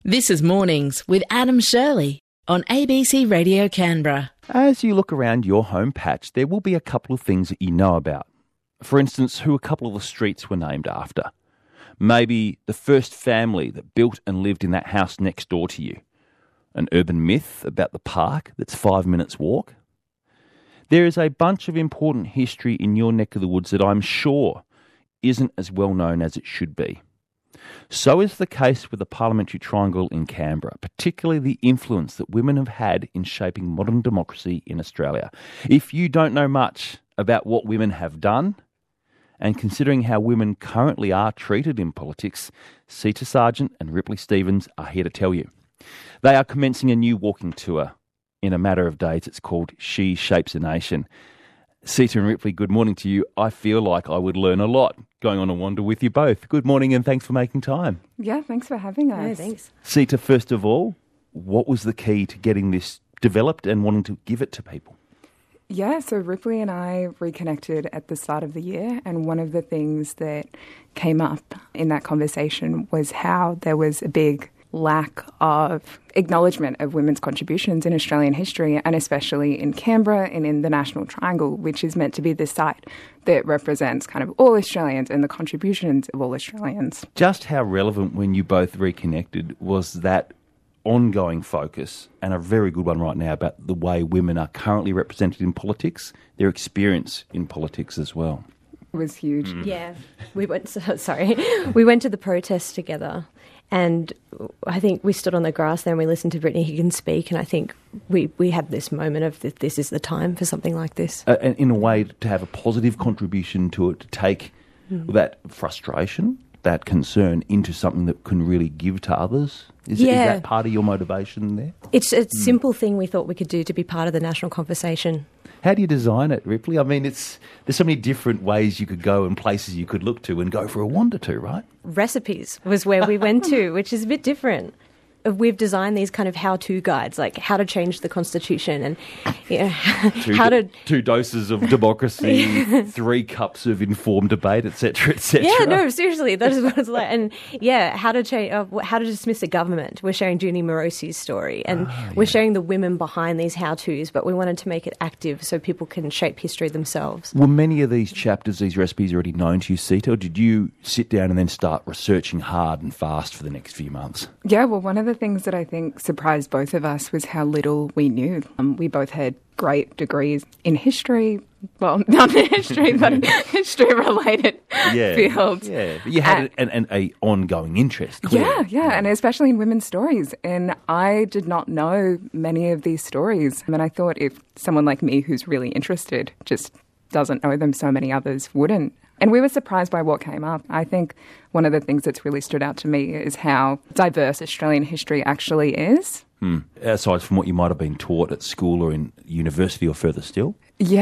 This is Mornings with Adam Shirley on ABC Radio Canberra. As you look around your home patch, there will be a couple of things that you know about. For instance, who a couple of the streets were named after. Maybe the first family that built and lived in that house next door to you. An urban myth about the park that's 5 minutes walk. There is a bunch of important history in your neck of the woods that I'm sure isn't as well known as it should be. So is the case with the Parliamentary Triangle in Canberra, particularly the influence that women have had in shaping modern democracy in Australia. If you don't know much about what women have done, and considering how women currently are treated in politics, Seita Sargent and Ripley Stevens are here to tell you. They are commencing a new walking tour in a matter of days. It's called She Shapes a Nation. Seita and Ripley, good morning to you. I feel like I would learn a lot going on a wander with you both. Good morning and thanks for making time. Yeah, thanks for having us. Yeah, thanks. Seita, first of all, what was the key to getting this developed and wanting to give it to people? Yeah, so Ripley and I reconnected at the start of the year, and one of the things that came up in that conversation was how there was a big lack of acknowledgement of women's contributions in Australian history, and especially in Canberra and in the National Triangle, which is meant to be this site that represents kind of all Australians and the contributions of all Australians. Just how relevant, when you both reconnected, was that ongoing focus, and a very good one right now, about the way women are currently represented in politics, their experience in politics as well? It was huge. Yeah, we went to the protest together, and I think we stood on the grass there and we listened to Brittany Higgins speak, and I think we had this moment of that this is the time for something like this. And in a way, to have a positive contribution to it, to take that frustration, that concern, into something that can really give to others. Is that part of your motivation there? It's a simple thing we thought we could do to be part of the national conversation. How do you design it, Ripley? I mean, there's so many different ways you could go and places you could look to and go for a wander to, right? Recipes was where we went to, which is a bit different. We've designed these kind of how-to guides, like how to change the constitution and how to... 2 doses of democracy, 3 cups of informed debate, etc., etc. Yeah, no, seriously, that is what it's like. And yeah, how to change, how to dismiss a government. We're sharing Junie Morosi's story, and we're sharing the women behind these how-tos, but we wanted to make it active so people can shape history themselves. Were many of these chapters, these recipes, already known to you, Seita, or did you sit down and then start researching hard and fast for the next few months? Yeah, well, one of the things that I think surprised both of us was how little we knew. We both had great degrees in history, well, not in history, but in history-related fields. Yeah, but you had an ongoing interest, clearly. Yeah, and especially in women's stories. And I did not know many of these stories. I mean, I thought if someone like me who's really interested just doesn't know them, so many others wouldn't. And we were surprised by what came up. I think one of the things that's really stood out to me is how diverse Australian history actually is. Aside from what you might have been taught at school or in university or further still?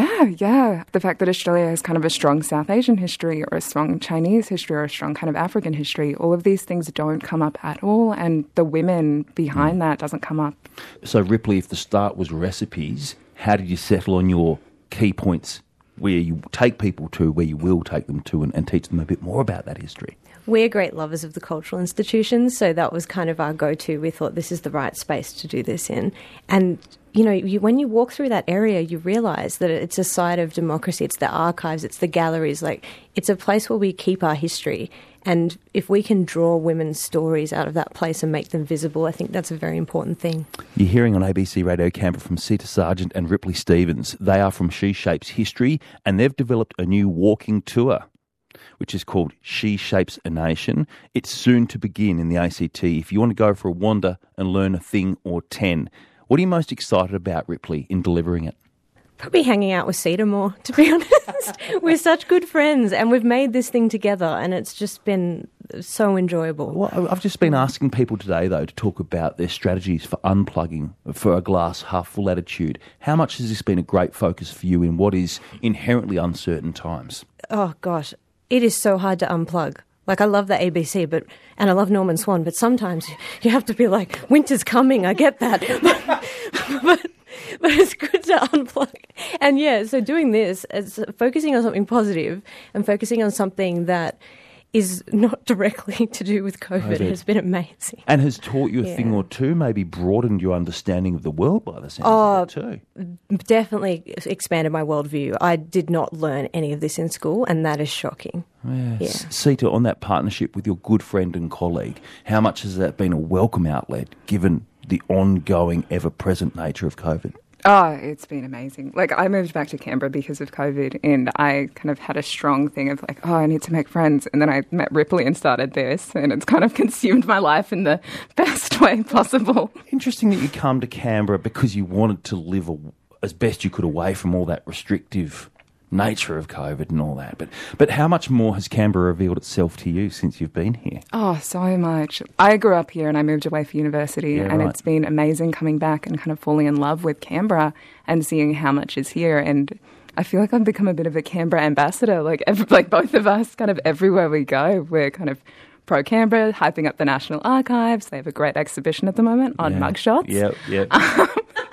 Yeah. The fact that Australia has kind of a strong South Asian history or a strong Chinese history or a strong kind of African history, all of these things don't come up at all, and the women behind that doesn't come up. So Ripley, if the start was recipes, how did you settle on your key points where you take people to, where you will take them to, and teach them a bit more about that history? We're great lovers of the cultural institutions, so that was kind of our go-to. We thought this is the right space to do this in. And, you know, when you walk through that area, you realise that it's a site of democracy. It's the archives, it's the galleries. Like, it's a place where we keep our history. And if we can draw women's stories out of that place and make them visible, I think that's a very important thing. You're hearing on ABC Radio Canberra from Seita Sargent and Ripley Stevens. They are from She Shapes History, and they've developed a new walking tour, which is called She Shapes a Nation. It's soon to begin in the ACT. If you want to go for a wander and learn a thing or 10, what are you most excited about, Ripley, in delivering it? Probably hanging out with Seita more, to be honest. We're such good friends, and we've made this thing together, and it's just been so enjoyable. Well, I've just been asking people today, though, to talk about their strategies for unplugging, for a glass half full attitude. How much has this been a great focus for you in what is inherently uncertain times? Oh, gosh, it is so hard to unplug. Like, I love the ABC, and I love Norman Swan, but sometimes you have to be like, winter's coming, I get that. But it's good to unplug. And yeah, so doing this, is focusing on something positive and focusing on something that is not directly to do with COVID. It has been amazing. And has taught you a thing or two, maybe broadened your understanding of the world by the sounds of it too. Definitely expanded my worldview. I did not learn any of this in school, and that is shocking. Yes. Sita, on that partnership with your good friend and colleague, how much has that been a welcome outlet given the ongoing, ever-present nature of COVID? Oh, it's been amazing. Like, I moved back to Canberra because of COVID, and I kind of had a strong thing of like, I need to make friends. And then I met Ripley and started this, and it's kind of consumed my life in the best way possible. Interesting that you come to Canberra because you wanted to live as best you could away from all that restrictive nature of COVID and all that. But how much more has Canberra revealed itself to you since you've been here? Oh, so much. I grew up here and I moved away for university, and it's been amazing coming back and kind of falling in love with Canberra and seeing how much is here. And I feel like I've become a bit of a Canberra ambassador. Like both of us, kind of everywhere we go, we're kind of pro-Canberra, hyping up the National Archives. They have a great exhibition at the moment on mugshots. Yep.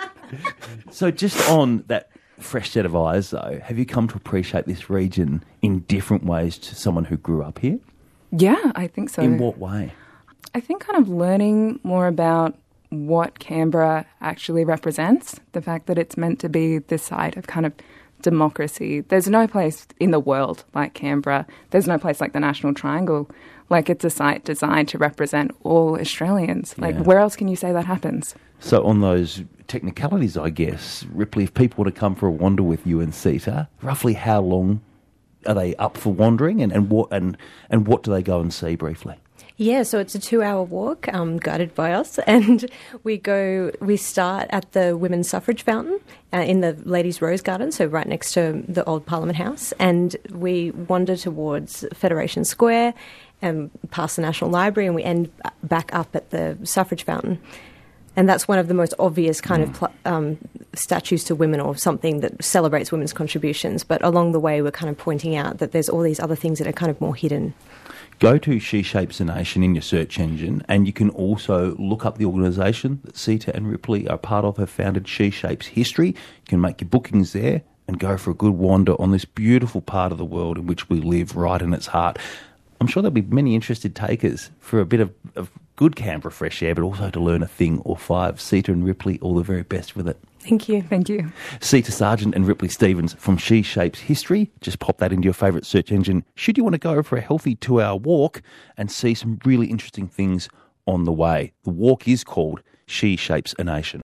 So just on that fresh set of eyes, though, have you come to appreciate this region in different ways to someone who grew up here? Yeah, I think so. In what way? I think kind of learning more about what Canberra actually represents, the fact that it's meant to be this site of kind of democracy. There's no place in the world like Canberra. There's no place like the National Triangle. Like, it's a site designed to represent all Australians. Like, where else can you say that happens? So on those technicalities, I guess, Ripley, if people want to come for a wander with you and Sita, roughly how long are they up for wandering, and what do they go and see briefly? Yeah, so it's a 2-hour walk, guided by us, and we start at the Women's Suffrage Fountain in the Ladies' Rose Garden, so right next to the old Parliament House, and we wander towards Federation Square and past the National Library, and we end back up at the Suffrage Fountain. And that's one of the most obvious kind of statues to women, or something that celebrates women's contributions. But along the way, we're kind of pointing out that there's all these other things that are kind of more hidden. Go to She Shapes a Nation in your search engine, and you can also look up the organisation that Sita and Ripley are part of, have founded She Shapes History. You can make your bookings there and go for a good wander on this beautiful part of the world in which we live, right in its heart. I'm sure there'll be many interested takers for a bit of good Canberra fresh air, but also to learn a thing or five. Sita and Ripley, all the very best with it. Thank you. Thank you. Sita Sargent and Ripley Stevens from She Shapes History. Just pop that into your favourite search engine should you want to go for a healthy 2-hour walk and see some really interesting things on the way. The walk is called She Shapes a Nation.